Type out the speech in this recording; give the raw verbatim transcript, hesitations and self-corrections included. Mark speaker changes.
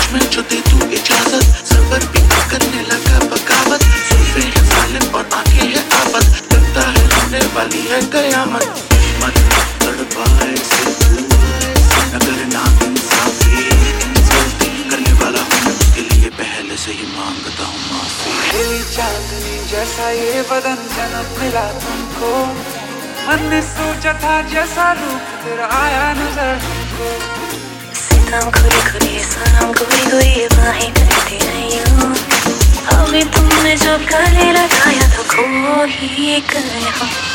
Speaker 1: में जो दे तू इजाजत, सबर भी करने लगा बगावत। जुल्फे हैं जालिम और आंखें हैं आफत, लगता है होने वाली है कयामत। मत तड़पाए से तू न करना इंसाफी, गलती करने वाला हूँ उसके लिए पहले से ही मांगता हूँ माफी।
Speaker 2: तेरी चांदनी जैसा ये बदन जन्म मिला तुमको, मन ने सोचा था जैसा रूप तेरा आया नजर तुमको।
Speaker 3: सितम खुली खुली सनम गोरी गोरी बाहें करती रही हूँ, अभी तुमने जब गले लगाया तो खो ही गए हम।